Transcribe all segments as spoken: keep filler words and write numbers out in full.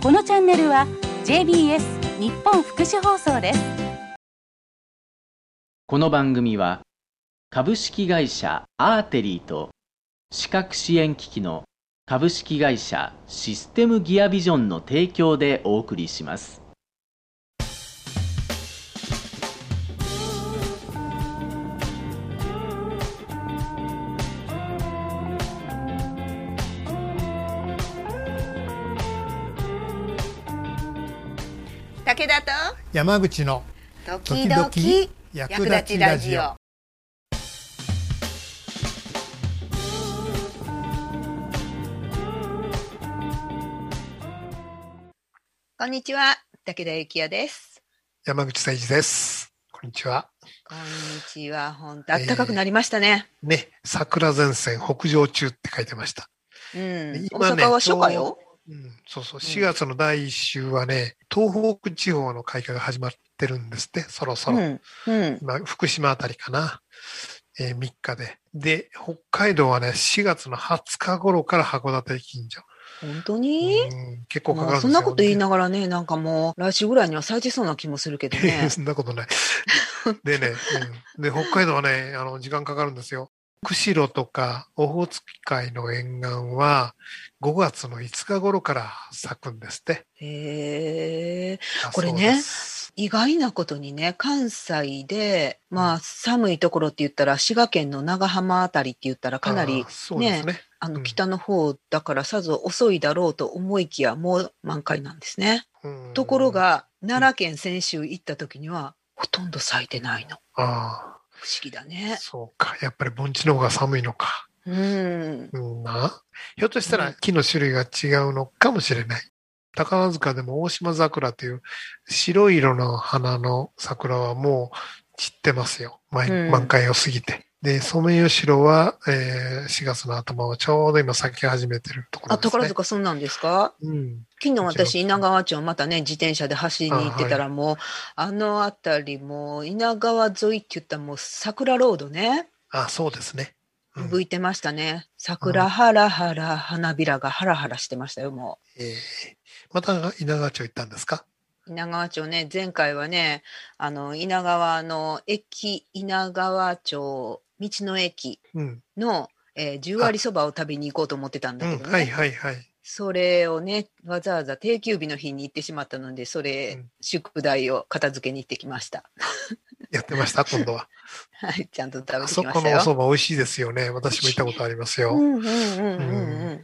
このチャンネルは ジェイビーエス 日本福祉放送です。 この番組は株式会社アーテリーと視覚支援機器の株式会社システムギアビジョンの提供でお送りします。 武田と山口の時々役立ちラジオ。こんにちは、武田幸也です。 山口誠二です。こんにちは。 こんにちは。本当暖かくなりましたね。 えー、ね、桜前線北上中って書いてました。 うん。今ね、大阪は初夏よ。 うん、そうそう。しがつのだいいっ週はね、東北地方の開花が始まってるんですって、そろそろ。うんうん、今、福島あたりかな。えー、みっかで。で、北海道はね、しがつのはつか頃から函館近所。 本当に、 うん、結構かかるんですよ。 そんなこと言いながらね、なんかもう、来週ぐらいには咲いてそうな気もするけどね。 そんなことない。でね、うん、で、北海道はね、あの、時間かかるんですよ。釧路とかオホーツク海の沿岸はごがつのいつか頃から咲くんですって。 へー。これね、意外なことにね、関西で、まあ、寒いところって言ったら、滋賀県の長浜あたりって言ったらかなりね、ね、あの北の方だからさぞ遅いだろうと思いきや、もう満開なんですね。ところが、奈良県先週行った時には、ほとんど咲いてないの。 ああ。 不思議だね。 そうか。やっぱり盆地の方が寒いのか。 うん。 うん、な。ひょっとしたら木の種類が違うのかもしれない。宝塚でも大島桜という白い色の花の桜はもう散ってますよ。満、満開を過ぎて。で、ソメイヨシノは、えー、しがつの頭をちょうど今咲き始めてるところですね。あ、 宝塚そうなんですか？うん。昨日私、稲川町またね、自転車で走りに行ってたらもう、あ、はい、あのあたりも、稲川沿いって言ったらもう桜ロードね。 あ、そうですね。 うん、吹いてましたね。桜ハラハラ、花びらがハラハラしてましたよ、もう。 えー、また稲川町行ったんですか？ 稲川町ね、前回はね、あの、稲川の駅、稲川町、道の駅の、うん、えー、じゅう割そばを食べに行こうと思ってたんだけどね。うん、 はいはいはい。 それをね、わざわざ定休日の日に行ってしまったので、それ、うん、宿題を片付けに行ってきました。 やってました今度は。 はい、ちゃんと食べてきましたよ。 あそこのお蕎麦美味しいですよね。私も行ったことありますよ。 うんうんうんうんうん。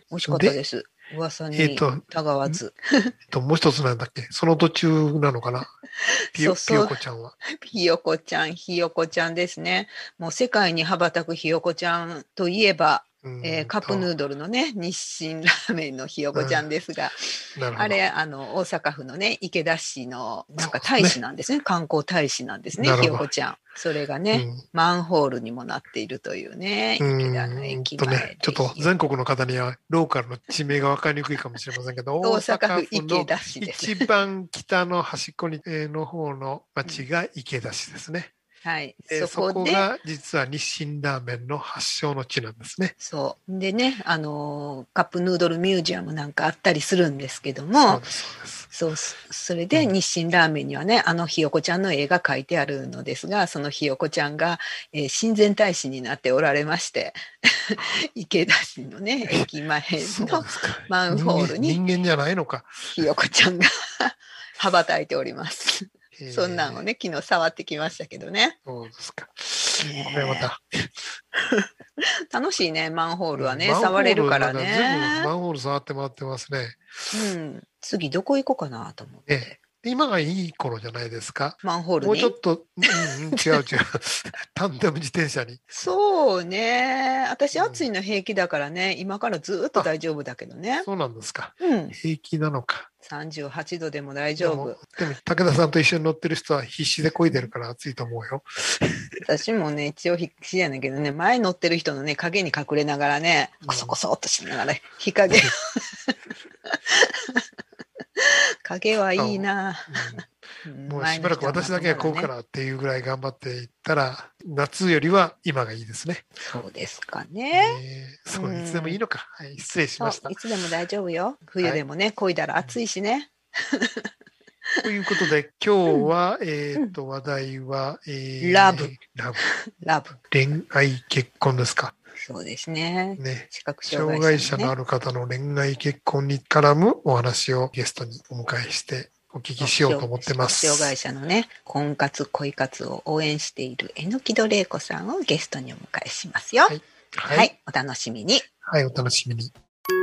美味しかったです。噂にたがわず。 えっ、ー、と、もう一つなんだっけ、その途中なのかな。ピヨ、ピヨコちゃんは。 ピヨコちゃん、ひよこちゃんですね。もう世界に羽ばたくひよこちゃんといえば、えー、カップヌードルのね、日清ラーメンのひよこちゃんですが、うん、あれ、あの、大阪府のね、池田市の、なんか大使なんですね。すね観光大使なんですね、ひよこちゃん。それがね、うん、マンホールにもなっているというね、池田の駅前で、 ね。ちょっと全国の方にはローカルの地名が分かりにくいかもしれませんけど、 大阪府池田市です。 一番北の端っこにの方の町が池田市ですね。 はい。 そ, そこが実は日清ラーメンの発祥の地なんですね。 そう。でね、あの、カップヌードルミュージアムなんかあったりするんですけども、 そうです、そうです。 そう、それで日清ラーメンにはね、うん、あのひよこちゃんの絵が描いてあるのですが、そのひよこちゃんが、えー、親善大使になっておられまして、池田市のね、駅前のマンホールに、 人間、人間じゃないのか。 ひよこちゃんが羽ばたいております。そんなんをね、昨日触ってきましたけどね。 そうですか。これまた。 楽しいね、マンホールはね、触れるからね。 全部マンホール触ってもらってますね。 うん。次どこ行こうかなと思って。 ええ、今がいい頃じゃないですか。 マンホールに。 もうちょっと、うん、違う違う。タンデム自転車に。 そうね。私暑いの平気だからね、うん、今からずっと大丈夫だけどね。 そうなんですか。 うん。 平気なのか。 さんじゅうはちどでも大丈夫。 でも、でも武田さんと一緒に乗ってる人は必死で漕いでるから暑いと思うよ。 私もね、一応必死やねんけどね、前乗ってる人のね、影に隠れながらね、コソコソっとしながら、日陰。影はいいな、 うん、もうしばらく私だけがこうからっていうぐらい頑張っていったら、 夏よりは今がいいですね。 そうですかね。 えー、そう、いつでもいいのか。はい、失礼しました。 いつでも大丈夫よ。冬でもね、漕いだら暑いしね。 ということで、今日は、うん、えっ、ー、と、話題は、えー、ラブ。 ラブ。 ラブ。 恋愛結婚ですか。 そうですね。 ね。 視覚障害者のある方の恋愛結婚に絡むお話をゲストにお迎えしてお聞きしようと思ってます。 視覚障害者のね、婚活、恋活を応援している榎戸玲子さんをゲストにお迎えしますよ。はい。はい。はい、お楽しみに。 はい、お楽しみに。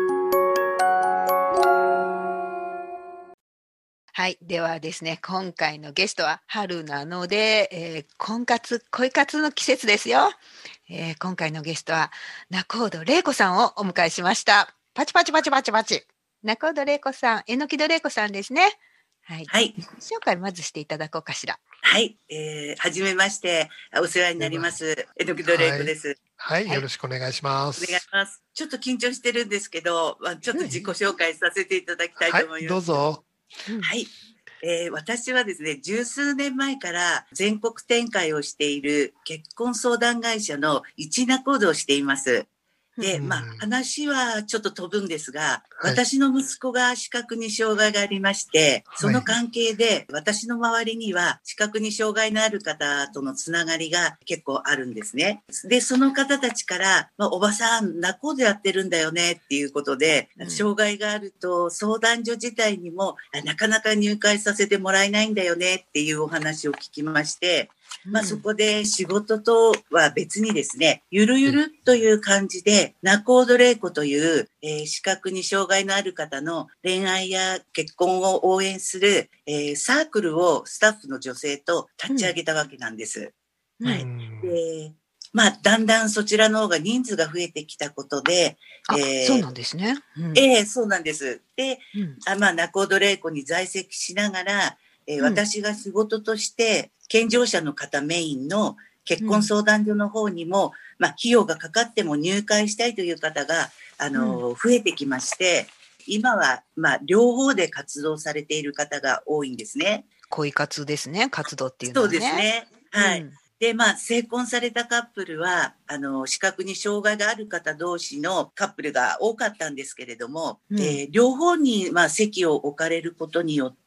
はい。ではですね、今回のゲストは春なので、えー、婚活、恋活の季節ですよ。えー、今回のゲストは仲人玲子さんをお迎えしました。パチパチパチパチパチ。仲人玲子さん、榎戸玲子さんですね。はい。はい。紹介まずしていただこうかしら。 はい。えー、はじめまして、お世話になります。榎戸玲子です、 はい。はい。よろしくお願いします。 お願いします。ちょっと緊張してるんですけど、ちょっと自己紹介させていただきたいと思います。はい、 どうぞ。 はい。えー、私はですね、十数年前から全国展開をしている結婚相談会社の一仲人をしています。で、まあ、話はちょっと飛ぶんですが、はい、私の息子が視覚に障害がありまして、その関係で私の周りには視覚に障害のある方とのつながりが結構あるんですね。で、その方たちから、まあ、おばさん、仲人やってるんだよねっていうことで、うん、障害があると相談所自体にもなかなか入会させてもらえないんだよねっていうお話を聞きまして、まあそこで仕事とは別にですね、ゆるゆるという感じで、仲人玲子という、えー、視覚に障害のある方の恋愛や結婚を応援する、えー、サークルをスタッフの女性と立ち上げたわけなんです。うん、はい。で、まあだんだんそちらの方が人数が増えてきたことで、 えー、そうなんですね。 うん、ええー、そうなんです。で、うん、あまあ仲人玲子に在籍しながら、えー、私が仕事として健常者の方メインの結婚相談所の方にも、うん、まあ費用がかかっても入会したいという方があの、うん、増えてきまして、今はまあ両方で活動されている方が多いんですね。 恋活ですね、活動っていうのはね。 そうですね。はい。うん、で、まあ、成婚されたカップルは、あの、視覚に障害がある方同士のカップルが多かったんですけれども、うん、えー、両方に、まあ、席を置かれることによって、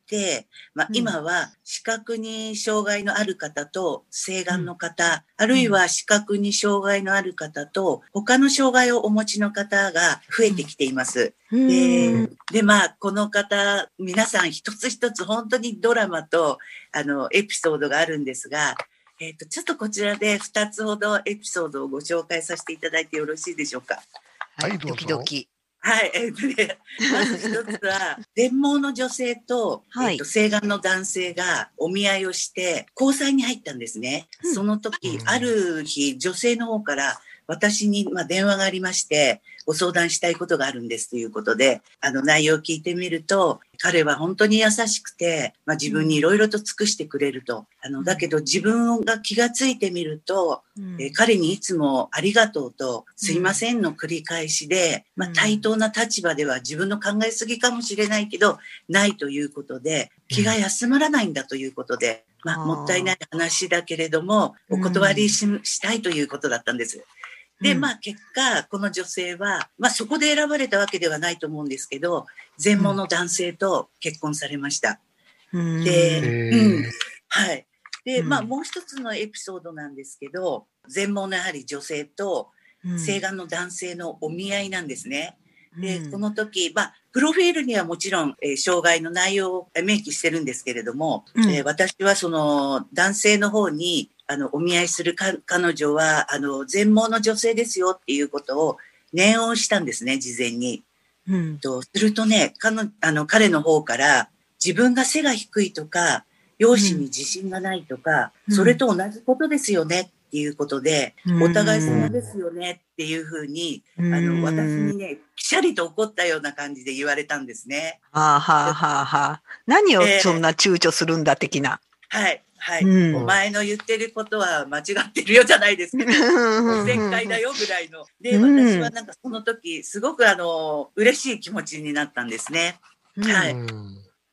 まあ、今は視覚に障害のある方と晴眼の方、うん、あるいは視覚に障害のある方と他の障害をお持ちの方が増えてきています。うん、で, で、まあ、この方、皆さん一つ一つ本当にドラマと、あの、エピソードがあるんですが、えっと、ちょっとこちらでふたつほどエピソードをご紹介させていただいてよろしいでしょうか。 はい、どうぞ。ドキはい、えっとね、まず一つは、全盲の女性と、はい、えっと、晴眼の男性がお見合いをして、交際に入ったんですね。うん、その時、うん、ある日、女性の方から、私に、まあ、電話がありまして、ご相談したいことがあるんですということで、あの内容を聞いてみると、彼は本当に優しくて、まあ、自分にいろいろと尽くしてくれると。あの、だけど自分が気がついてみると、うんえー、彼にいつもありがとうと、すいませんの繰り返しで、まあ、対等な立場では自分の考えすぎかもしれないけど、ないということで、気が休まらないんだということで、まあ、もったいない話だけれども、お断り し, したいということだったんです。で、まあ結果、この女性は、まあそこで選ばれたわけではないと思うんですけど、全盲の男性と結婚されました。うん、で、うん、はい。で、まあもう一つのエピソードなんですけど、全盲のやはり女性と晴眼の男性のお見合いなんですね。で、うん、この時、まあ、プロフィールにはもちろん、えー、障害の内容を明記してるんですけれども、うんえー、私はその男性の方に、あの、お見合いするか彼女は、あの、全盲の女性ですよっていうことを念をしたんですね、事前に。うん、とするとね、かのあの彼の方から自分が背が低いとか、容姿に自信がないとか、うん、それと同じことですよねっていうことで、うん、お互い様ですよねっていうふうに、うん、あの、私にね、きしゃりと怒ったような感じで言われたんですね。 はあはあはあはあ。何をそんな躊躇するんだ的な。 えー、はい。はい、うん。お前の言ってることは間違ってるよじゃないですけど、おせっかいだよぐらいの。で、私はなんかその時、すごくあの、嬉しい気持ちになったんですね。うん、はい。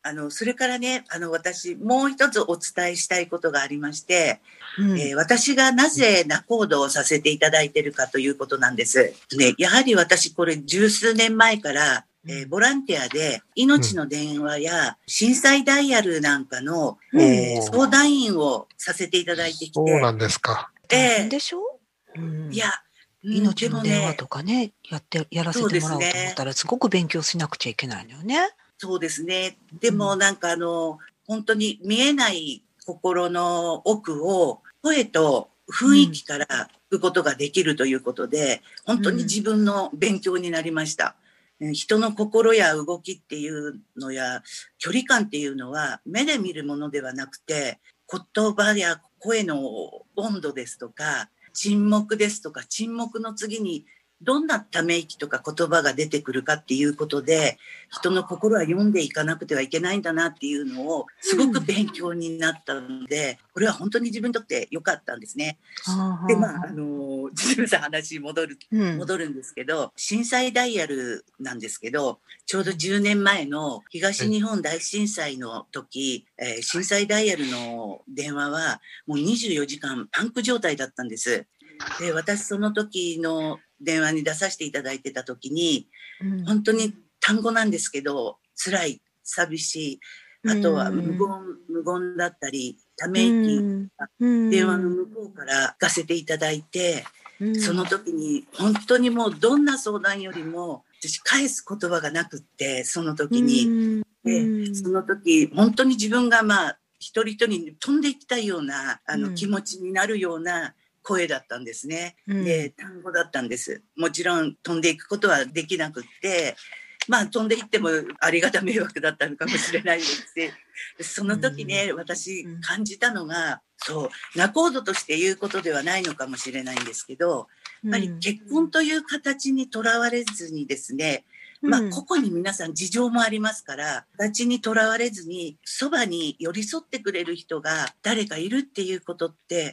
あの、それからね、あの、私、もう一つお伝えしたいことがありまして、うん、えー、私がなぜ仲人をさせていただいているかということなんです。ね、やはり私、これ十数年前から、えー、ボランティアで、命の電話や震災ダイヤルなんかの、うん、えー、相談員をさせていただいてきて。 そうなんですか。 大変でしょ、 えー、いや、 命の電話とかね、やって、やらせてもらおうと思ったら、すごく勉強しなくちゃいけないのよね。 そうですね。でもなんかあの、うん、本当に見えない心の奥を声と雰囲気から聞くことができるということで、うん、本当に自分の勉強になりました。うん、人の心や動きっていうのや距離感っていうのは目で見るものではなくて、言葉や声の温度ですとか、沈黙ですとか、沈黙の次にどんなため息とか言葉が出てくるかっていうことで、人の心は読んでいかなくてはいけないんだなっていうのをすごく勉強になったので、これは本当に自分にとって良かったんですね。で、まあ、あの、ジムさん話戻る、戻るんですけど、震災ダイヤルなんですけど、ちょうどじゅうねんまえの東日本大震災の時、えー、震災ダイヤルの電話はもうにじゅうよじかんパンク状態だったんです。で、私その時の電話に出させていただいてた時に、うん、本当に単語なんですけど、辛い、寂しい、あとは無言、無言だったり、ため息、電話の向こうから聞かせていただいて、その時に本当にもうどんな相談よりも、私返す言葉がなくって、その時に。で、その時、本当に自分がまあ、一人一人に飛んでいきたいような、あの、気持ちになるような、声だったんですね。で、単語だったんです。もちろん飛んでいくことはできなくって、まあ飛んでいってもありがた迷惑だったのかもしれないですし、その時ね、私感じたのが、そう、仲人として言うことではないのかもしれないんですけど、やっぱり結婚という形にとらわれずにですね、まあ、個々に皆さん事情もありますから、形にとらわれずに、そばに寄り添ってくれる人が誰かいるっていうことって、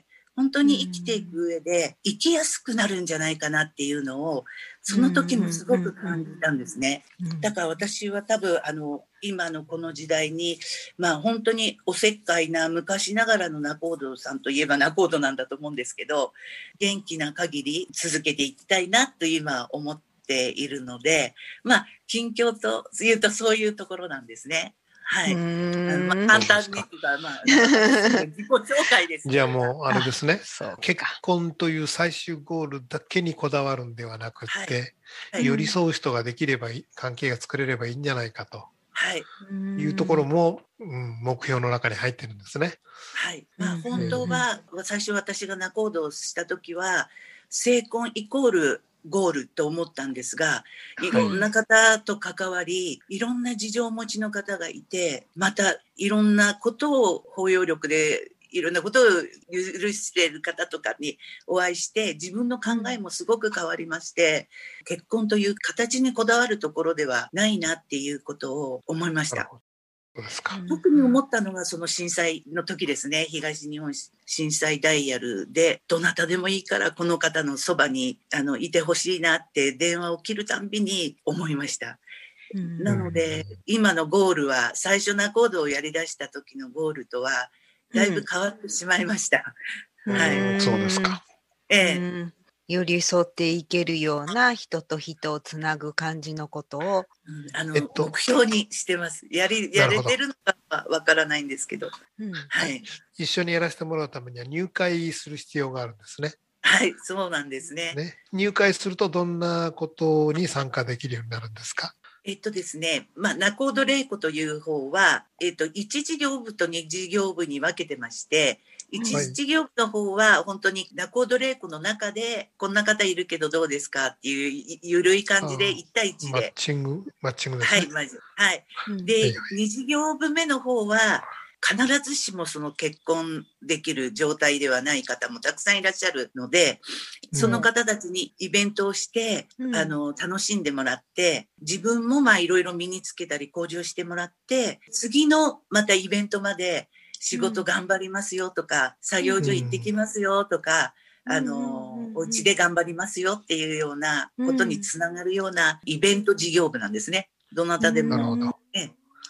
本当に生きていく上で生きやすくなるんじゃないかなっていうのをその時もすごく感じたんですね。だから私は多分あの今のこの時代にまあ本当におせっかいな昔ながらの仲人さんといえば仲人なんだと思うんですけど、元気な限り続けていきたいなと今思っているので、まあ近況というとそういうところなんですね。はい。あのまあ、簡単にとか、まあ、自己紹介です。 じゃあもう、あれですね。結婚という最終ゴールだけにこだわるんではなくって、はいはい、寄り添う人ができればいい、関係が作れればいいんじゃないかと。はい。いうところも、うん、目標の中に入ってるんですね。 はい。まあ、本当は、最初私が仲人をしたときは、成婚イコール、ゴールと思ったんですが、いろんな方と関わり、いろんな事情をお持ちの方がいて、またいろんなことを包容力で、いろんなことを許している方とかにお会いして、自分の考えもすごく変わりまして、結婚という形にこだわるところではないなっていうことを思いました。 そうですか。 特に思ったのがその震災の時ですね。東日本震災ダイヤルで、どなたでもいいからこの方のそばにあのいてほしいなって電話を切るたんびに思いました。うん、なので、今のゴールは最初仲人をやり出した時のゴールとはだいぶ変わってしまいました。 うん、はい。そうですか。 ええ。 寄り添っていけるような人と人をつなぐ感じのことを、 うん、あの、えっと、目標にしてます。やり、やれてるのかはわからないんですけど、うん、はい。 一緒にやらせてもらうためには入会する必要があるんですね。 はい、そうなんですね。 ね、入会するとどんなことに参加できるようになるんですか？ えっとですね、まあ、仲人玲子という方は、えっと、いち事業部とに事業部に分けてまして、いち事業部の方は本当に仲人玲子の中でこんな方いるけどどうですかっていうゆるい感じでいち対いちで。 マッチング、マッチングですね。 はい、まず。はい。で、に事業部目の方は、必ずしもその結婚できる状態ではない方もたくさんいらっしゃるので、その方たちにイベントをして、うん、あの、楽しんでもらって、自分もまあいろいろ身につけたり向上してもらって、次のまたイベントまで仕事頑張りますよとか、うん、作業所行ってきますよとか、うん、あの、お家で頑張りますよっていうようなことにつながるようなイベント事業部なんですね。どなたでも。 なるほど。 え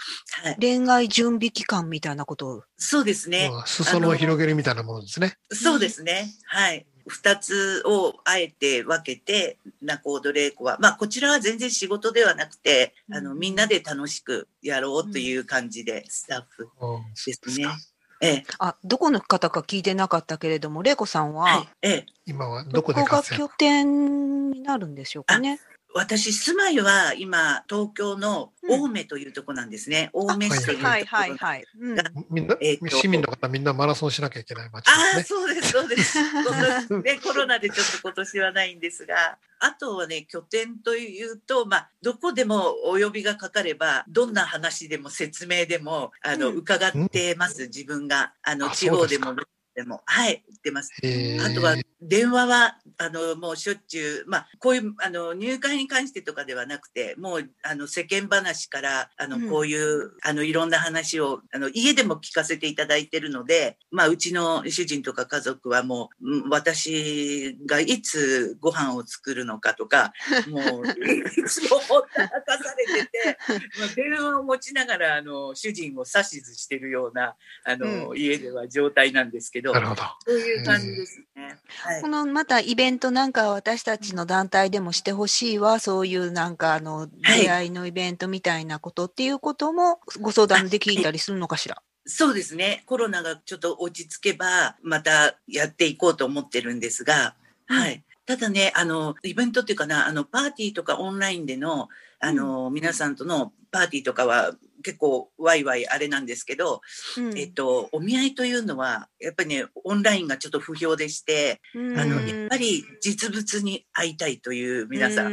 はい、恋愛準備期間みたいなことを。 そうですね。 裾野を広げるみたいなものですね。 そうですね。はい。二つをあえて分けて、仲人玲子は、まあこちらは全然仕事ではなくて、あの、みんなで楽しくやろうという感じで、スタッフですね。ええ。 あ、どこの方か聞いてなかったけれども、玲子さんは、はい、 ええ。 今はどこで活躍？ どこが拠点になるんでしょうかね。 私、住まいは今、東京の青梅というところなんですね。うん、青梅市というところが、はいはいはい、 うん、みんな、えー、市民の方みんなマラソンしなきゃいけない街ですね。 ああ、そうです、そうです。ね、コロナでちょっと今年はないんですが、あとはね、拠点というと、まあ、どこでもお呼びがかかれば、どんな話でも説明でも、あの、うん、伺ってます、自分が。あの、地方でも。でも、はい、言ってます。あとは、電話は、あの、もうしょっちゅう、まあ、こういう、あの、入会に関してとかではなくて、もう、あの、世間話から、あの、こういう、うん、あの、いろんな話を、あの、家でも聞かせていただいているので、まあ、うちの主人とか家族はもう、私がいつご飯を作るのかとか、もう、いつもほったらかされてて、まあ、電話を持ちながら、あの、主人を指図しているような、あの、うん、家では状態なんですけど、 なるほど。 そういう感じですね。はい、 このまたイベントなんか私たちの団体でもしてほしいわ、そういうなんかあの出会いのイベントみたいなことっていうこともご相談で聞いたりするのかしら。 そうですね。コロナがちょっと落ち着けばまたやっていこうと思ってるんですが、うん、はい。ただね、あの、イベントっていうかな、あの、パーティーとかオンラインでの、あの、うん、皆さんとのパーティーとかは結構ワイワイあれなんですけど、うん、えっと、お見合いというのは、やっぱりね、オンラインがちょっと不評でして、うん、あの、やっぱり実物に会いたいという皆さん、うん、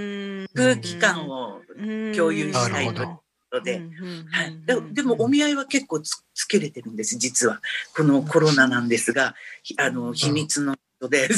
空気感を共有したいということで、はい。でも、お見合いは結構 つ, つけれてるんです、実は。このコロナなんですが、あの、秘密ので、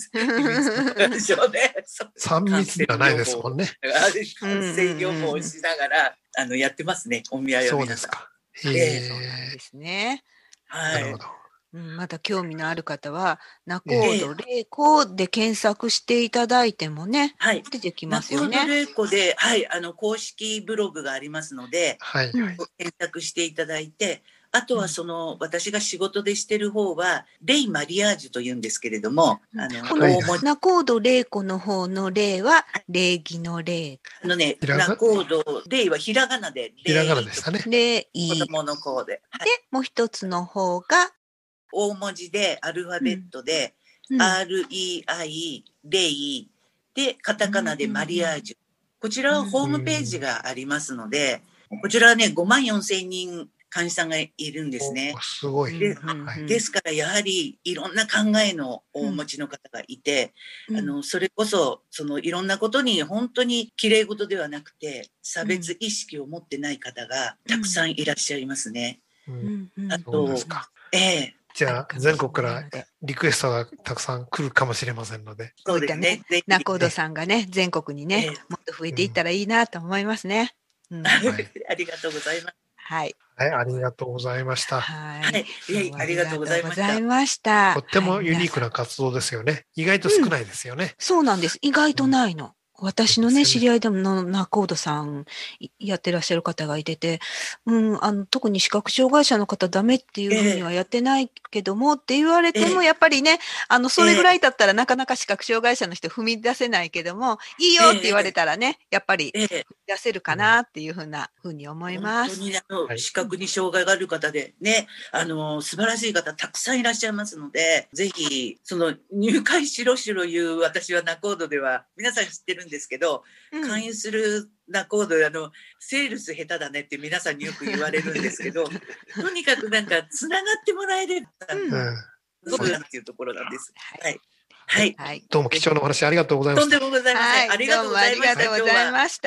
三密ではないですもんね。 感染予防をしながら、あの、やってますね、お見合いは皆さん。 そうですか。 へえ。そうなんですね。 はい。 なるほど。うん、また興味のある方は、仲人玲子で検索していただいてもね、はい、出てきますよね。 仲人玲子で、はい、あの、公式ブログがありますので、 はい、 検索していただいて、あとはその、うん、私が仕事でしてる方は、レイ・マリアージュと言うんですけれども、 うん、あの、この仲人玲子の方のレイは、礼儀の礼。 あのね、仲人、レイはひらがなで、 ひらがなでしたね。 レイ。 子供の子で。 はい、で、もう一つの方が、 大文字で、アルファベットで、うん、アールイーアイ、レイ、で、カタカナでマリアージュ。こちらはホームページがありますので、こちらはね、ごまんよんせんにん会員さんがいるんですね。 すごい。 で、はい、ですからやはりいろんな考えのお持ちの方がいて、うん、あの、それこそ、そのいろんなことに本当に綺麗事ではなくて、差別意識を持ってない方がたくさんいらっしゃいますね。 うんうん、あと、ええ。 じゃあ、全国からリクエストがたくさん来るかもしれませんので。 そういったね、仲人さんがね、全国にね、もっと増えていったらいいなと思いますね。 うんはい、ありがとうございます。 はい。 はい、ありがとうございました。 はい。はい、ありがとうございました。 とってもユニークな活動ですよね。意外と少ないですよね。 うん、そうなんです。意外とないの。私のね、知り合いでもの仲人さんやってらっしゃる方がいてて、うん、あの、特に視覚障害者の方ダメっていうふうにはやってないけども、えー、って言われても、やっぱりね、あの、それぐらいだったらなかなか視覚障害者の人踏み出せないけども、いいよって言われたらね、やっぱり踏み出せるかなっていうふうなふうに思います。 本当にあの、視覚に障害がある方でね、あの、素晴らしい方たくさんいらっしゃいますので、ぜひ、その、入会しろしろ言う私は仲人では、皆さん知ってるんですけど、うん、勧誘する仲人、あの、セールス下手だねって皆さんによく言われるんですけど、とにかくなんか、つながってもらえれば、うん、そうだっていうところなんです。はい。はい。はい、 どうも貴重なお話ありがとうございました。 とんでもございません。はい、ありがとうございました。 ありがとうございました。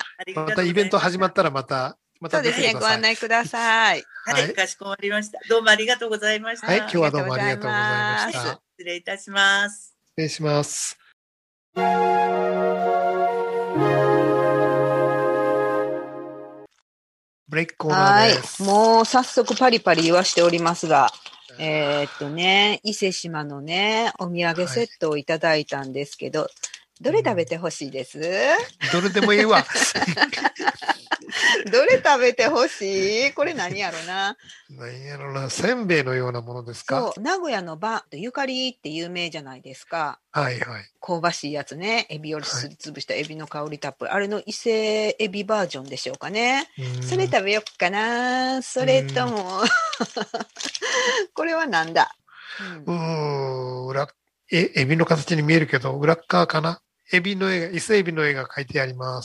またイベント始まったらまた、またそうですね、ご案内ください。 はい、かしこまりました。どうもありがとうございました。 はい、今日はどうもありがとうございました。 失礼いたします。 失礼します。ブレイクコーナーです。 はい。もう早速パリパリ言わしておりますが、えー、っとね、伊勢島のね、お土産セットをいただいたんですけど、はい、 どれ食べてほしいです？ どれでもいいわ。 どれ食べてほしい？これ何やろな。 何やろな。せんべいのようなものですか？ そう、名古屋のバゆかりって有名じゃないですか。 はいはい。 香ばしいやつね。エビをすりつぶしたエビの香りたっぷり。はい、あれの伊勢エビバージョンでしょうかね。それ食べよっかな。それともこれはなんだ。 うん、うー裏えエビの形に見えるけど裏側かな。エビの絵が伊勢エビの絵が描いてあります。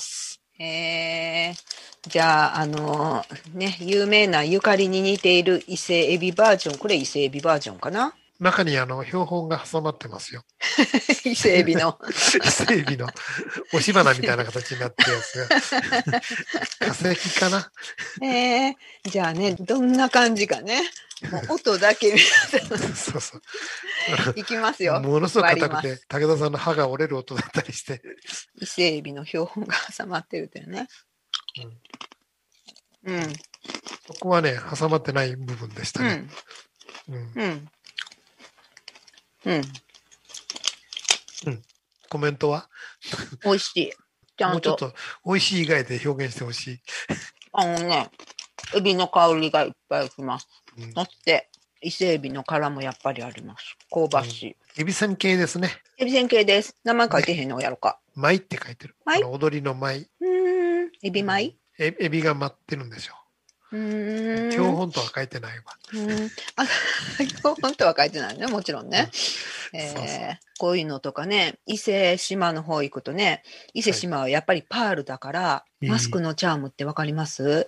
えー、じゃああのー、ね有名なゆかりに似ている伊勢エビバージョン、これ伊勢エビバージョンかな。 中にあの標本が挟まってますよ。 伊勢エビの伊勢エビの押し花みたいな形になってるやつが化石かな。 えー、じゃあねどんな感じかね。もう音だけ見そうそういきますよ。 ものすごく硬くて武田さんの歯が折れる音だったりして伊勢エビの標本が挟まってるってね。うん、うん、 そこはね挟まってない部分でしたね。 うんうんうんうん、 うん、コメントは美味しい。ちゃんともうちょっと美味しい以外で表現してほしい。 あのねエビの香りがいっぱいします。うん、そして伊勢エビの殻もやっぱりあります。香ばしい。 エビせん系ですね。 エビせん系です。名前書いてへんのをやろうか。 舞って書いてる。あの踊りの舞。 うーん。エビ舞？ えエビが舞ってるんですよ。 うーん。 標本とは書いてないわ。 うん。あ、標本とは書いてないね。もちろんね。うん、えー、そうそうこういうのとかね、伊勢志摩の方行くとね、伊勢志摩はやっぱりパールだから、はい、マスクのチャームってわかります？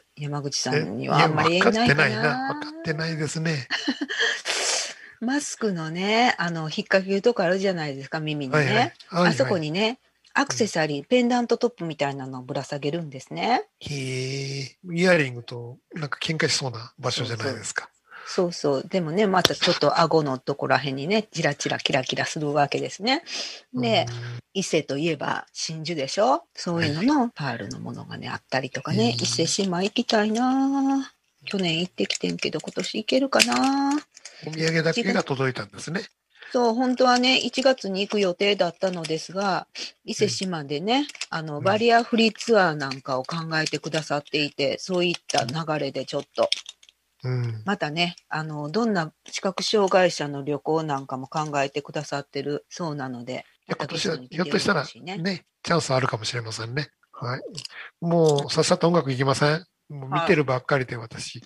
山口さんにはあんまり言えないかな。 分かってないな。分かってないですね。 マスクのね、あの引っ掛けるとこあるじゃないですか、耳にね。はいはいはいはい、あそこにね、アクセサリー、うん、ペンダントトップみたいなのをぶら下げるんですね。 へえ、イヤリングとなんか喧嘩しそうな場所じゃないですか。 そうそう。でもね、またちょっと顎のところらへんにね、チラチラキラキラするわけですね。で、伊勢といえば真珠でしょ。そういうののパールのものがね、あったりとかね、伊勢志摩行きたいな。去年行ってきてんけど、今年行けるかな。 お土産だけが届いたんですね。 そう、本当はね、いちがつに行く予定だったのですが、伊勢志摩でね、うん、あの、バリアフリーツアーなんかを考えてくださっていて、そういった流れでちょっと、うん、またね、あの、どんな視覚障害者の旅行なんかも考えてくださってるそうなので、 今年はひょっとしたらね、チャンスあるかもしれませんね。はい。もう、さっさと音楽いきません？もう見てるばっかりで私。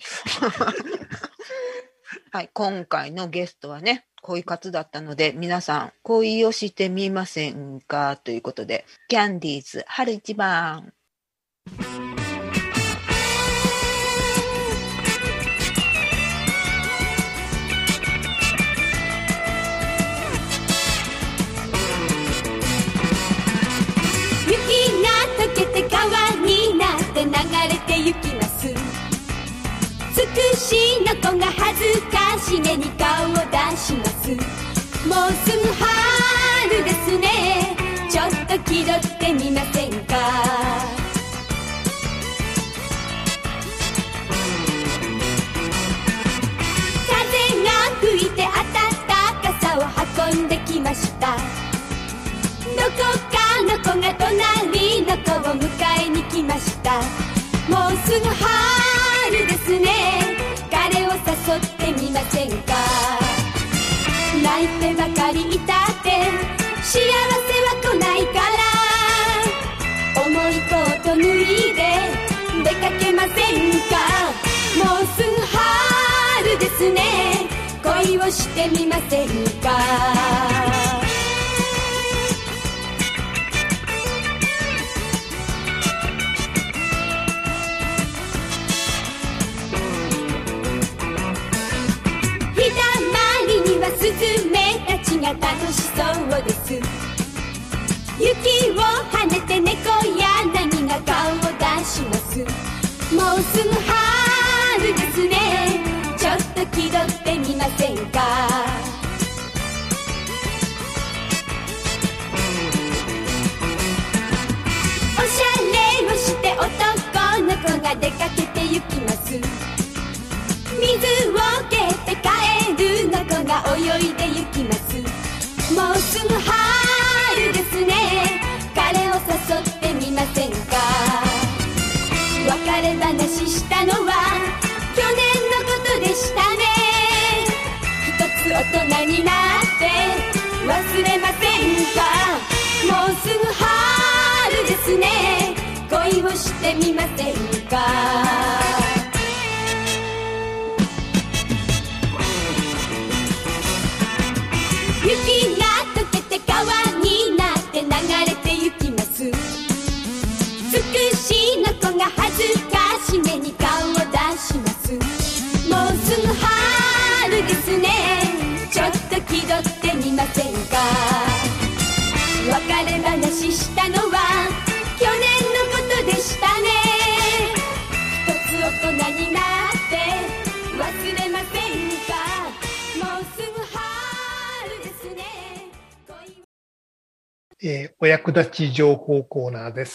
はい、今回のゲストはね、恋活だったので、皆さん恋をしてみませんかということで、キャンディーズ春一番。 雪が溶けて川になって流れて行きます。つくしの子が恥ずかしげに顔を出します。もうすぐ春ですね、ちょっと気取ってみませんか。風が吹いてあたたかさを運んできました。どこかの子が隣の子を迎えに来ました。もうすぐ春ですね、彼を誘ってみませんか。泣いてばかりいたって幸せは来ないから、重いコート脱いで出かけませんか。もうすぐ春ですね、恋をしてみませんか。スズメたちが楽しそうです。雪を跳ねて猫やヤギが顔を出します。もうすぐ春ですね、ちょっと気取ってみませんか。おしゃれをして男の子が出かけて行きます。水を蹴って帰るの子が泳いで行きます。もうすぐ春ですね、 話したのは去年のことでしたね。一つ大人になって忘れませんか。もうすぐ春ですね。恋をしてみませんか。雪が溶けて川になって流れてゆきます。つくしの子が恥ずかしめに顔を出します。もうすぐ春ですね。ちょっと気取ってみませんか。別れ話したのは去年のことでしたね。一つ大人になって忘れませんか。もうすぐ春ですね。 えー、お役立ち情報コーナーです。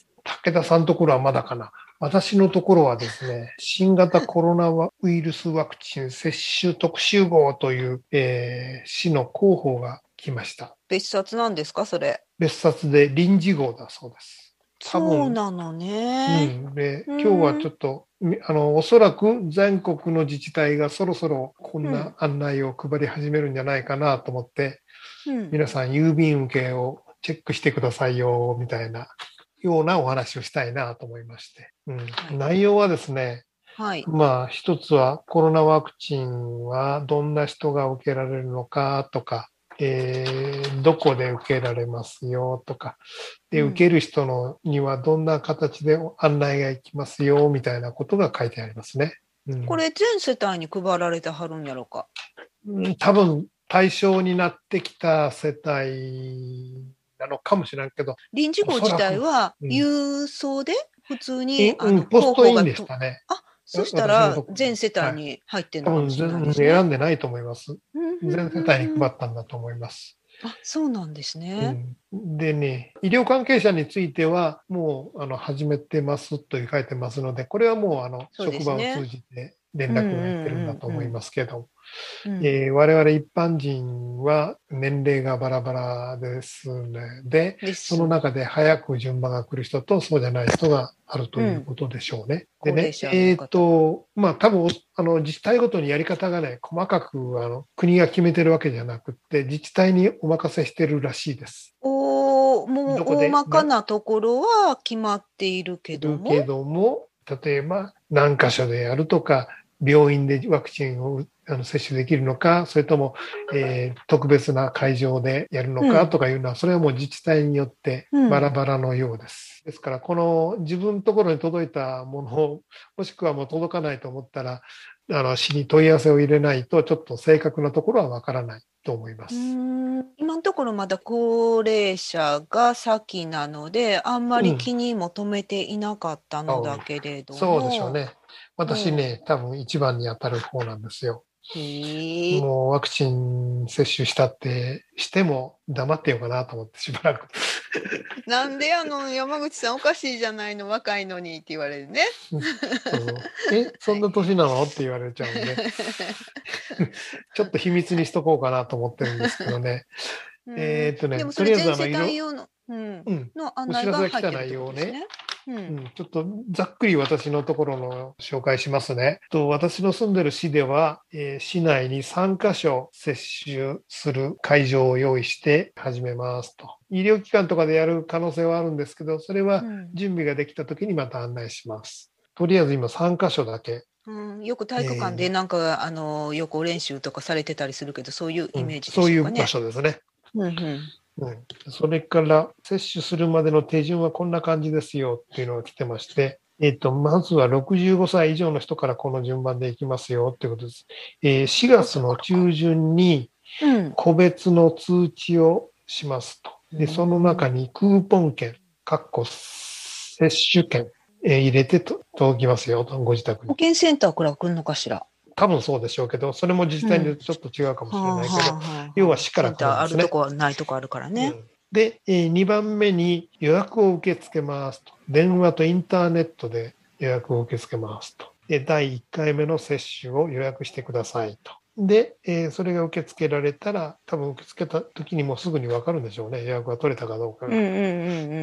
武田さんのところはまだかな。私のところはですね、新型コロナウイルスワクチン接種特集号という、えー、市の広報が来ました。 別冊なんですか、それ。 別冊で臨時号だそうです。 多分そうなのね。 うん、で、今日はちょっと、あの、おそらく全国の自治体がそろそろこんな案内を配り始めるんじゃないかなと思って、うん、皆さん郵便受けをチェックしてくださいよ、みたいなようなお話をしたいなと思いまして。うんはい、内容はですね、はい、まあ一つはコロナワクチンはどんな人が受けられるのかとか、えー、どこで受けられますよとか、で、受ける人のにはどんな形で案内が行きますよみたいなことが書いてありますね。 うん、これ全世帯に配られてはるんやろうか。 うん、多分対象になってきた世帯なのかもしれないけど。 臨時号自体は郵送で普通に、 うん、あのポストインでしたね。 あ、そしたら全世帯に入ってるのかもしれないですね。 多分選んでないと思います。全世帯に配ったんだと思います。 あ、そうなんですね。 うん、でね、医療関係者についてはもうあの始めてますと書いてますので、これはもうあの、ね、職場を通じて連絡がいってるんだと思いますけど、えー、我々一般人は年齢がバラバラですので、その中で早く順番が来る人とそうじゃない人があるということでしょうね。うん、でね、えっ、ー、と、まあ多分あの自治体ごとにやり方がね、細かくあの国が決めてるわけじゃなくて、自治体にお任せしてるらしいです。 おー、もう大まかなところは決まっているけども。 けども、例えば何箇所でやるとか、病院でワクチンをあの接種できるのか、それとも、えー、特別な会場でやるのかとかいうのは、うん、それはもう自治体によってバラバラのようです。うん、ですから、この自分のところに届いたものを、もしくはもう届かないと思ったら、あの市に問い合わせを入れないと、ちょっと正確なところはわからないと思います。 うーん、今のところまだ高齢者が先なので、あんまり気に求めていなかったのだけれども。 うん、そうでしょうね。私ね、うん、多分一番に当たる方なんですよ。 へもうワクチン接種したってしても黙ってようかなと思ってしばらく。 なんであの山口さんおかしいじゃないの、若いのにって言われるね。 そうえ、そんな年なのって言われちゃうんで、ちょっと秘密にしとこうかなと思ってるんですけどね。えっとね、 でもそれ全世帯用の、うん、うん、の案内が入ってるってことですね。お知らせが来た内容ね。 うんうん、ちょっとざっくり私のところの紹介しますね。と私の住んでる市では、えー、市内にさんカ所接種する会場を用意して始めますと。医療機関とかでやる可能性はあるんですけど、それは準備ができた時にまた案内します。とりあえず今さんカ所だけ。 うん、よく体育館でなんか、えー、あの予行練習とかされてたりするけど、そういうイメージでしょうかね。 うん、そういう場所ですね。 うんうんうん、それから接種するまでの手順はこんな感じですよっていうのが来てまして、えっと、まずはろくじゅうごさい以上の人からこの順番でいきますよっていうことです。えー、しがつの中旬に個別の通知をしますと。で、その中にクーポン券、かっこ接種券、えー、入れてと届きますよと、ご自宅に。 保健センターから来るのかしら。 多分そうでしょうけど、それも自治体にちょっと違うかもしれないけど、うんはあはあ、要は市から来るんですね。 あるとこないとこあるからね。うん、 で、えー、にばんめに予約を受け付けますと。電話とインターネットで予約を受け付けますと。で、だいいっかいめの接種を予約してくださいと。で、えー、それが受け付けられたら、多分受け付けた時にもうすぐに分かるんでしょうね。予約が取れたかどうかが。 うんうんうんうん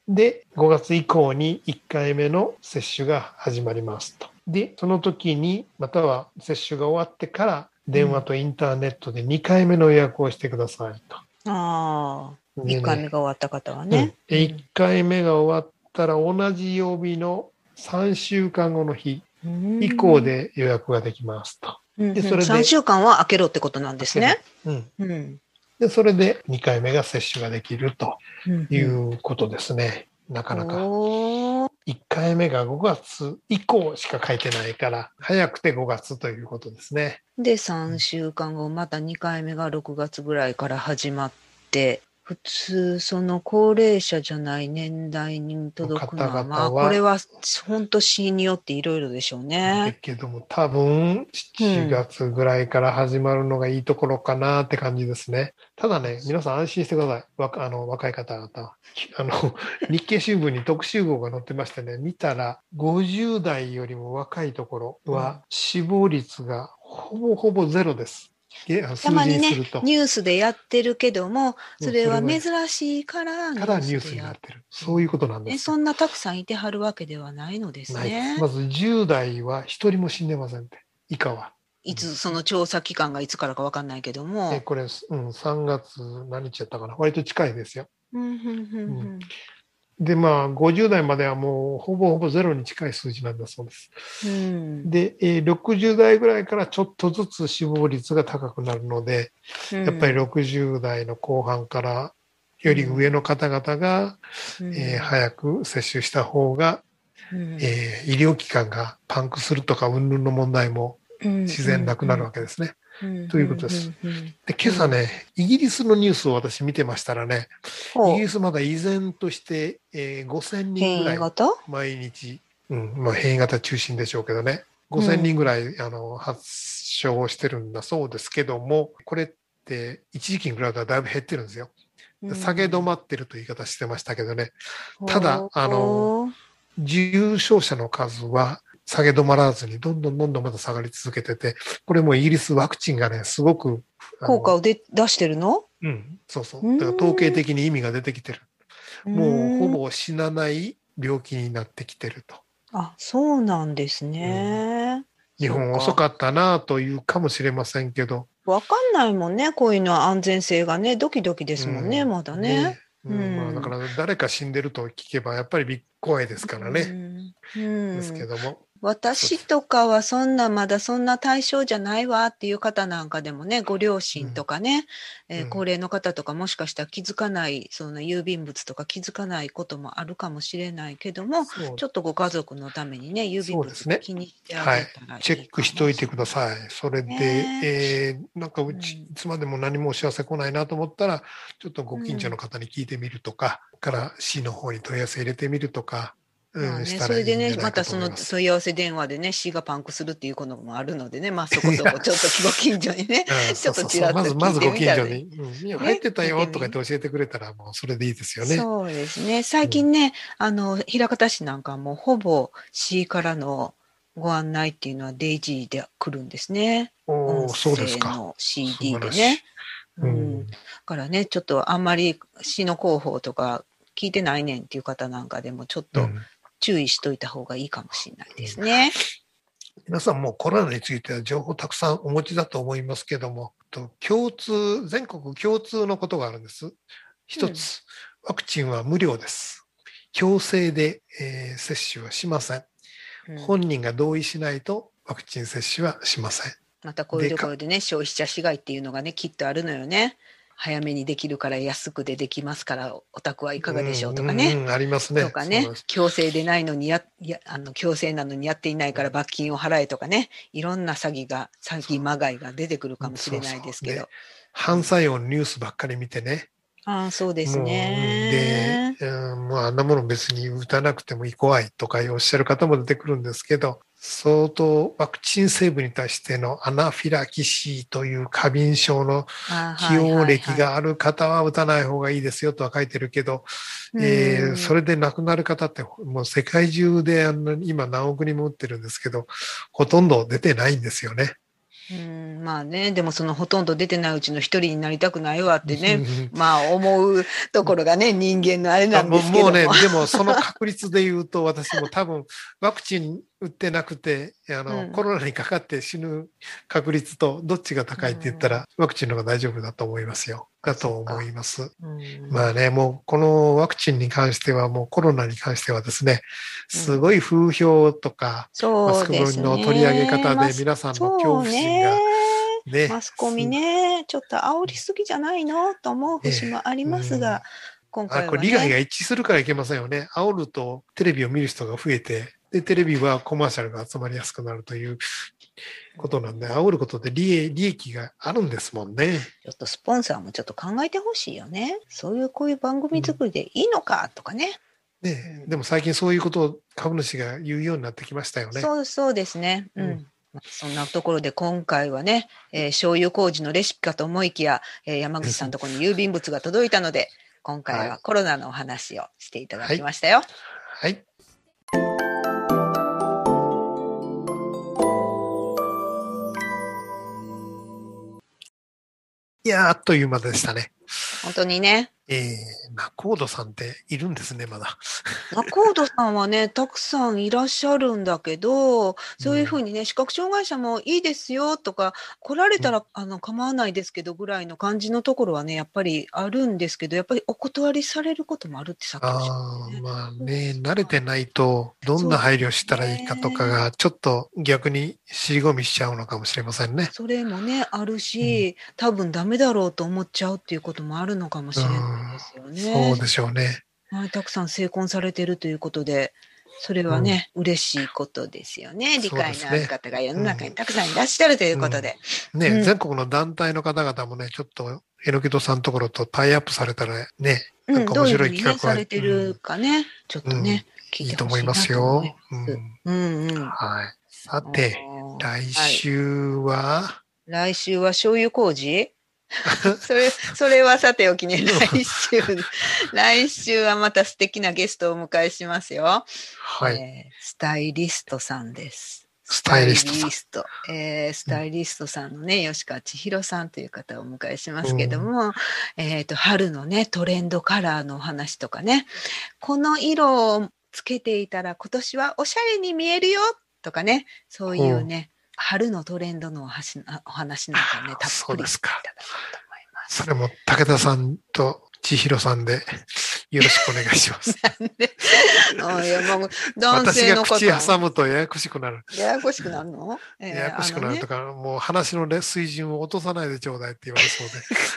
で、ごがつ以降にいっかいめの接種が始まりますと。で、その時に、または接種が終わってから、電話とインターネットでにかいめの予約をしてくださいと。 ああ、 でねいっかいめが終わった方はね。 うん、いっかいめが終わったら、同じ曜日のさんしゅうかんごの日以降で予約ができますと。 で、それでさんしゅうかんは空けろってことなんですね。 うんうん、 で、それでにかいめが接種ができるということですね。うん、なかなか。いっかいめがごがつ以降しか書いてないから、早くてごがつということですね。 で、さんしゅうかんご、またにかいめがろくがつぐらいから始まって、普通、その高齢者じゃない年代に届くのは、まあ、これは本当市によっていろいろでしょうね。 だけども、多分、しちがつぐらいから始まるのがいいところかなって感じですね。ただね、皆さん安心してください。わあの若い方々は。あの、日経新聞に特集号が載ってましてね、見たら、ごじゅうだいよりも若いところは死亡率がほぼほぼゼロです。 たまにね、ニュースでやってるけども、それは珍しいからニュースでやってる。 そういうことなんです。 そんなたくさんいてはるわけではないのですね。 まずじゅうだいは一人も死んでませんって、以下は。 いつ、その調査期間がいつからか分かんないけども。 えこれ、うん、さんがつ何日やったかな。割と近いですよ。 うんうんうんうんで、まあ、ごじゅうだいまではもう、ほぼほぼゼロに近い数字なんだそうです。うん、で、えー、ろくじゅうだいぐらいからちょっとずつ死亡率が高くなるので、うん、やっぱりろくじゅうだいの後半からより上の方々が、うんえー、早く接種した方が、うんえー、医療機関がパンクするとか、云々の問題も自然なくなるわけですね。ということです。で、今朝ね、イギリスのニュースを私見てましたらね、イギリスまだ依然として、えー、ごせんにんぐらい毎日、うん、まあ変異型中心でしょうけどね、ごせんにんぐらい、あの発症してるんだそうですけども、これって一時期に比べたらだいぶ減ってるんですよ。下げ止まってるという言い方してましたけどね。ただ、あの、重症者の数は、下げ止まらずにどんどんどんどんまた下がり続けてて、これもイギリスワクチンがね、すごく効果をで出してるの？ うん、そうそう。だから統計的に意味が出てきてる。もうほぼ死なない病気になってきてると。 あ、そうなんですね。 うん、日本遅かったなというかもしれませんけど。 わかんないもんね、こういうのは安全性がね、ドキドキですもんね、うん、まだね。ねうんうんまあ、だから誰か死んでると聞けばやっぱり怖いですからね。うんうん、ですけども。 私とかはそんなまだそんな対象じゃないわっていう方なんかでもね、ご両親とかね、うんえー、高齢の方とかもしかしたら気づかない、その郵便物とか気づかないこともあるかもしれないけども、ちょっとご家族のためにね、郵便物気にしてあげたらいいかも、 はい、チェックしておいてください。それで、ねえー、なんかうち、うん、いつまでも何もお知らせ来ないなと思ったら、ちょっとご近所の方に聞いてみるとか、うん、から市の方に問い合わせ入れてみるとか、 まあね、それでね、またその問い合わせ電話でね、市がパンクするっていうこともあるのでね、まあそこそこちょっとご近所にね、ちょっとちらっと聞いてみたら、ね、 まず、まずご近所に、うん、いや入ってたよとか言って教えてくれたら、もうそれでいいですよね。 そうですね。最近ね、うん、あの、枚方市なんかもほぼ市からのご案内っていうのはデイジーで来るんですね。 おー、そうですか。 音声の シーディー でね。うん。だからね、ちょっとあんまり市の広報とか聞いてないねんっていう方なんかでもちょっと、うん注意しといた方がいいかもしれないですね。 皆さんもコロナについては情報たくさんお持ちだと思いますけども、共通、全国共通のことがあるんです。一つ、うん、ワクチンは無料です。強制で、えー、接種はしません、うん。本人が同意しないとワクチン接種はしません。 またこういうところでね、消費者被害っていうのがね、きっとあるのよね。早めにできるから安くでできますからお宅はいかがでしょうとかね、 うんうん、ありますねとかね、強制でないのにややあの強制なのにやっていないから罰金を払えとかね、いろんな詐欺が詐欺まがいが出てくるかもしれないですけど、そうそう、ね、 反作用のニュースばっかり見てね、 ああそうですね、 で、うん、もうあんなもの別に打たなくても怖いとかおっしゃる方も出てくるんですけど、相当ワクチン成分に対してのアナフィラキシーという過敏症の起用歴がある方は打たない方がいいですよとは書いてるけど、えー、それで亡くなる方ってもう世界中であの今何億人も打ってるんですけど、ほとんど出てないんですよね。 うん、まあね、でもそのほとんど出てないうちの一人になりたくないわってね、まあ思うところがね、人間のあれなんですけども。 もうね、でもその確率で言うと、私も多分ワクチン打ってなくて、あの、うん、コロナにかかって死ぬ確率とどっちが高いって言ったら、うん、ワクチンの方が大丈夫だと思いますよ。だと思います。うん、まあね、もうこのワクチンに関しては、もうコロナに関してはですね、すごい風評とか、うん、マスコミの取り上げ方で皆さんの恐怖心が、 ね、マスコミね、ちょっと煽りすぎじゃないのと思う節もありますが、ね、うん、今回は、ね、 これ利害が一致するからいけませんよね。煽るとテレビを見る人が増えて、で、テレビはコマーシャルが集まりやすくなるということなんで、煽ることで利益があるんですもんね。 ちょっとスポンサーもちょっと考えてほしいよね。そういうこういう番組作りでいいのかとかね。 うん、ね、でも最近そういうことを株主が言うようになってきましたよね。 そう、そうですね。うん。うん、そんなところで今回はね、えー、醤油麹のレシピかと思いきや、えー、山口さんのところに郵便物が届いたので、今回はコロナのお話をしていただきましたよ。 はい。はい、いやー、あっという間でしたね。 本当にね。 えー、ナコードさんっているんですね、まだ。 ナコードさんはね、たくさんいらっしゃるんだけど、そういうふうにね、うん、視覚障害者もいいですよとか、来られたら、うん、あの構わないですけどぐらいの感じのところはね、やっぱりあるんですけど、やっぱりお断りされることもあるってさっきおっしゃったね。 ああ、まあね、慣れてないと、どんな配慮したらいいかとかが、ちょっと逆に尻込みしちゃうのかもしれませんね。 それもね、あるし、うん、多分ダメだろうと思っちゃうっていうこともあるのかもしれないですよね。 そうでしょうね。 はい、たくさん成婚されてるということで、それはね、うん、嬉しいことですよね。理解のある方が世の中にたくさんいらっしゃるということで。 うんうん、ね、うん、全国の団体の方々もね、ちょっとえのきどさんのところとタイアップされたらね、なんか面白い企画が、うん、 どういうふうにね、されてるかね、うん、ちょっとね、聞いてほしいなと思います。いいと思いますよ。うんうんうん、はい。 さて、来週は、 はい、来週は醤油麹それ、それはさておきね、来週、来週はまた素敵なゲストをお迎えしますよ。 はい。 えー、スタイリストさんです。 スタイリストさん。スタイリスト。 えー、スタイリストさんのね、吉川千尋さんという方をお迎えしますけども、うん、えっと、春のね、トレンドカラーのお話とかね、この色をつけていたら今年はおしゃれに見えるよとかね、そういうね、うん、春のトレンドのお話なんかね、たっぷりいただこうと思います。 それも武田さんと千尋さんでよろしくお願いします。なんであいやもう男性の方私が口挟むとややこしくなる。 ややこしくなるの、 えー、ややこしくなるとか、ね、もう話の、ね、水準を落とさないでちょうだいって言われそうで。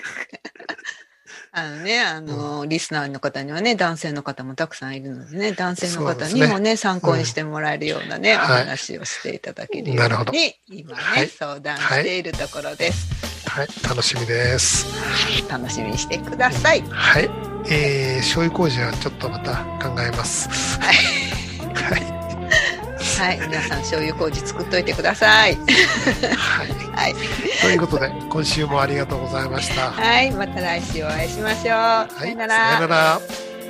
あのね、あの、うん、リスナーの方にはね、男性の方もたくさんいるのでね、男性の方にもね、ね参考にしてもらえるようなね、うん、お話をしていただけるように、今ね、はい、相談しているところです。 はい、はい、楽しみです。 楽しみにしてください。 はい、えー、醤油麹はちょっとまた考えます。はい。はいはい、皆さん醤油麹作っといてください。 はい。はい。ということで、今週もありがとうございました。 はい、また来週お会いしましょう。はい、さよなら。 さよなら。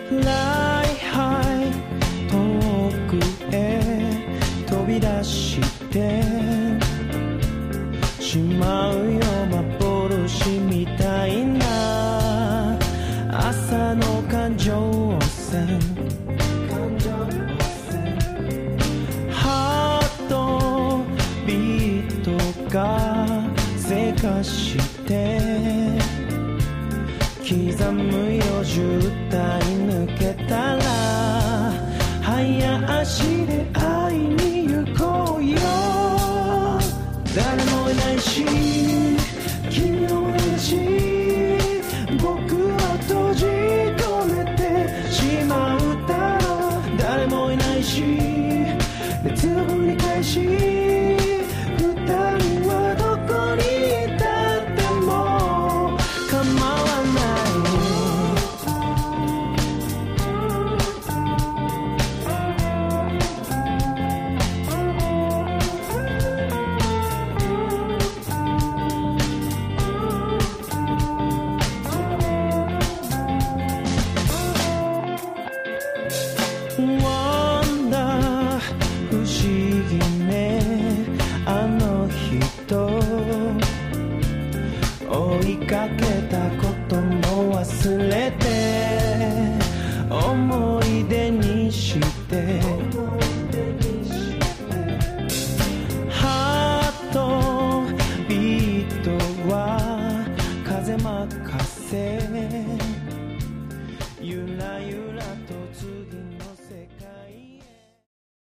遠くへ飛び出してしまうよ幻みたいな朝の環状線がせかして刻むよ渋滞抜けたら早足で会いに行こうよ誰もいないし君もいないし僕を閉じ込めてしまうだろう誰もいないし熱を繰り返し